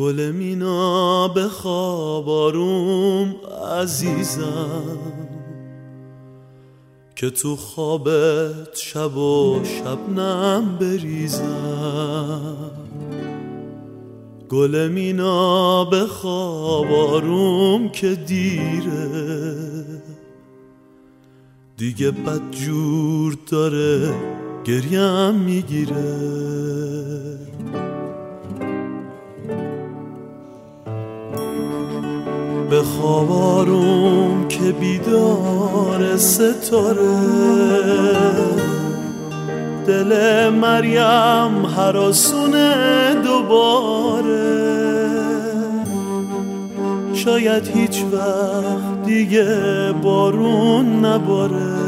گل مینا بخواب آروم عزیزم، که تو خوابت شب و شبنم بریزم. گل مینا بخواب آروم که دیره، دیگه بدجور داره گریم میگیره. بخواب آروم که بیدار ستاره، دل مریم هراسونه دوباره. شاید هیچ وقت دیگه بارون نباره.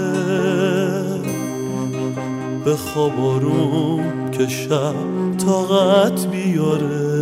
بخواب آروم که شب طاقت بیاره.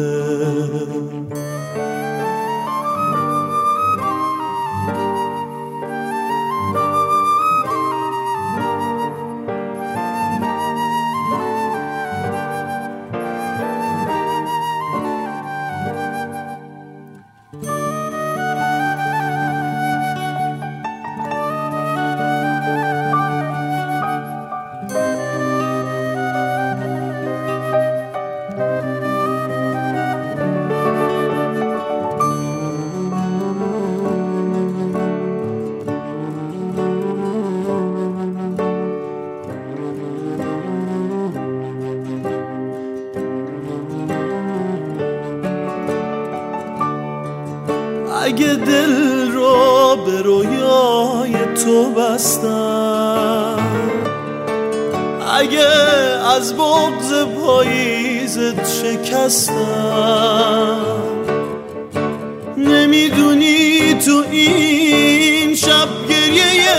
اگه دل رو به رویای تو بستم، اگه از بغض پاییزت شکستم، نمیدونی تو این شب گریه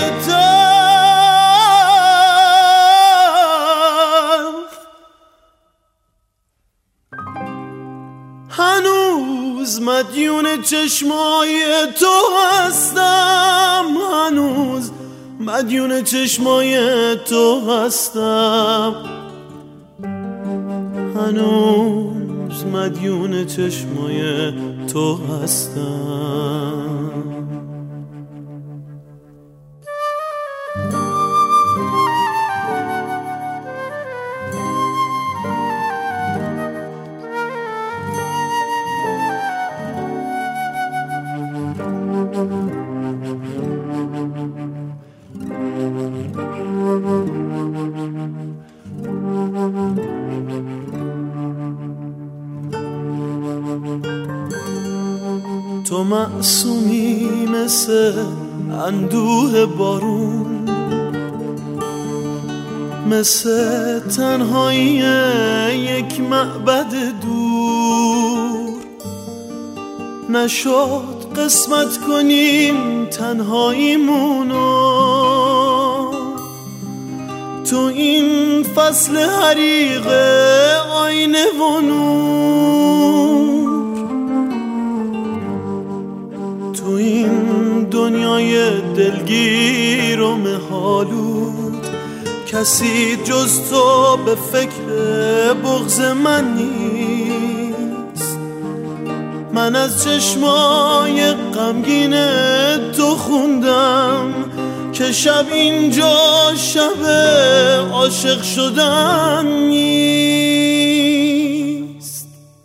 هنوز مدیون چشمای تو هستم، هنوز مدیون چشمای تو هستم، هنوز مدیون چشمای تو هستم. تو معصومی مثل اندوه بارون، مثل تنهایی یک معبد دور. نشد قسمت کنیم تنهاییمونو تو این فصل حریق آینه و نور. تو این دنیای دلگیر و مه‌آلود کسی جز تو به فکر بغض من نیست. من از چشمای غمگین تو خوندم که شب اینجا شب عاشق شدن نیست.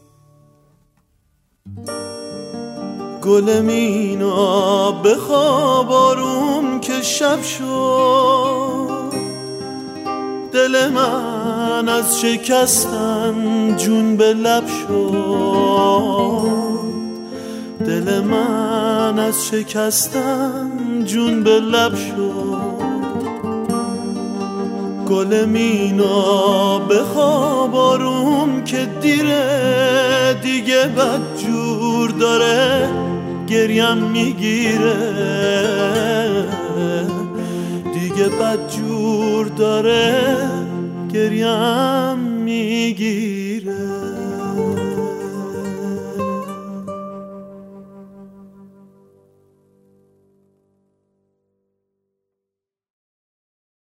گل مینا بخواب آروم که شب شد، دل من از شکستن جون به لب شد، دل من از شکستن جون به لب شد. گل مینا بخواب آروم که دیره، دیگه بدجور داره گریم میگیره، دیگه بدجور داره گریم میگیره.